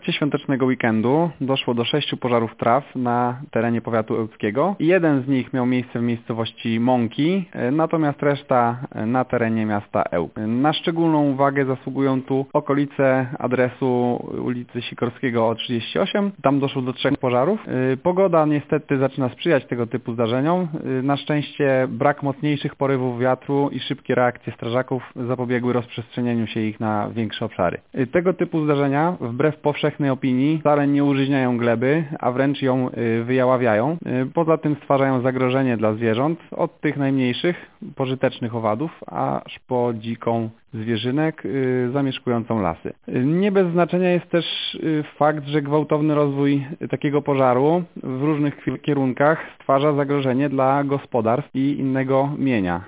trakcie świątecznego weekendu doszło do 6 pożarów traw na terenie powiatu ełckiego. Jeden z nich miał miejsce w miejscowości Mąki, natomiast reszta na terenie miasta Ełk. Na szczególną uwagę zasługują tu okolice adresu ulicy Sikorskiego 38. Tam doszło do 3 pożarów. Pogoda niestety zaczyna sprzyjać tego typu zdarzeniom. Na szczęście brak mocniejszych porywów wiatru i szybkie reakcje strażaków zapobiegły rozprzestrzenieniu się ich na większe obszary. Tego typu zdarzenia, wbrew powszechnej opinii, wcale nie użyźniają gleby, a wręcz ją wyjaławiają. Poza tym stwarzają zagrożenie dla zwierząt, od tych najmniejszych, pożytecznych owadów, aż po dziką zwierzynek zamieszkującą lasy. Nie bez znaczenia jest też fakt, że gwałtowny rozwój takiego pożaru w różnych kierunkach stwarza zagrożenie dla gospodarstw i innego mienia.